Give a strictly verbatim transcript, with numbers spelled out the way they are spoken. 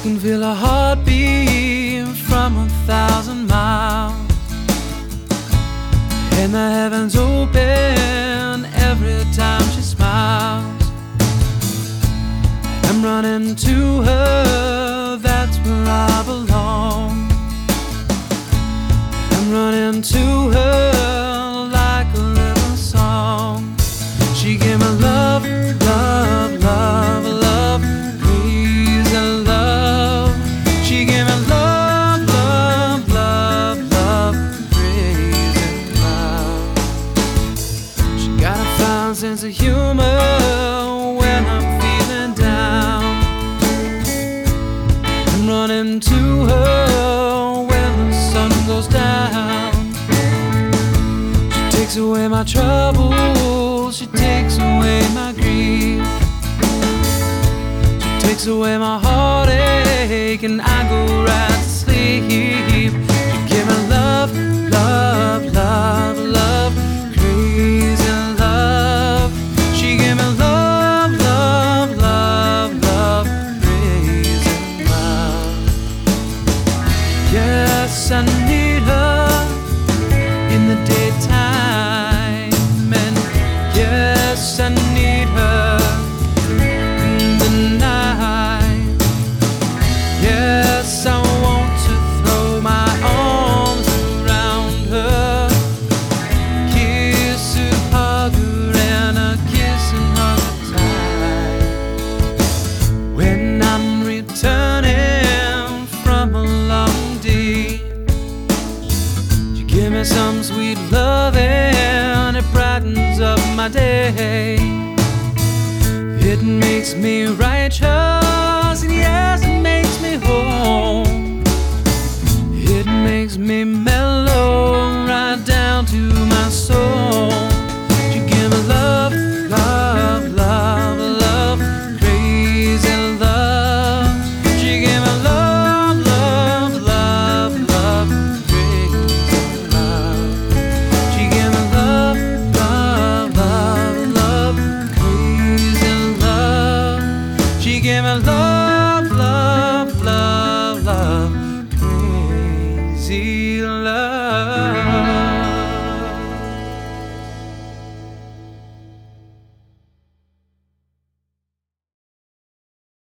can feel a heartbeat from a thousand miles, and the heavens open every time she smiles. I'm running to her, that's where I belong. I'm running to her like a little song. She gave me love, love, love, love, praise and love. She gave me love, love, love, love, praise and love. She got a fine sense of humor when I'm feeling down. I'm running to her when the sun goes down. She takes away my troubles, she takes away my grief, she takes away my heartache, and I go right to sleep. She gave me love, love, love, love, crazy love. She gave me love, love, love, love, crazy love. Yes, I need her in the daytime, and yes, I need her in the night. Yes, I want to throw my arms around her, kiss her, hug her, and a kiss and hug her tight. When I'm returning from a long day, she give me some sweet loving, it brightens up my day. It makes me righteous, and yes, it makes me whole. It makes me mellow right down to my soul. She give me love, love, love, love, crazy love. She give me love, love, love, love, crazy love. She give me love, love, love, love, crazy love. She give me love, love, love, love, crazy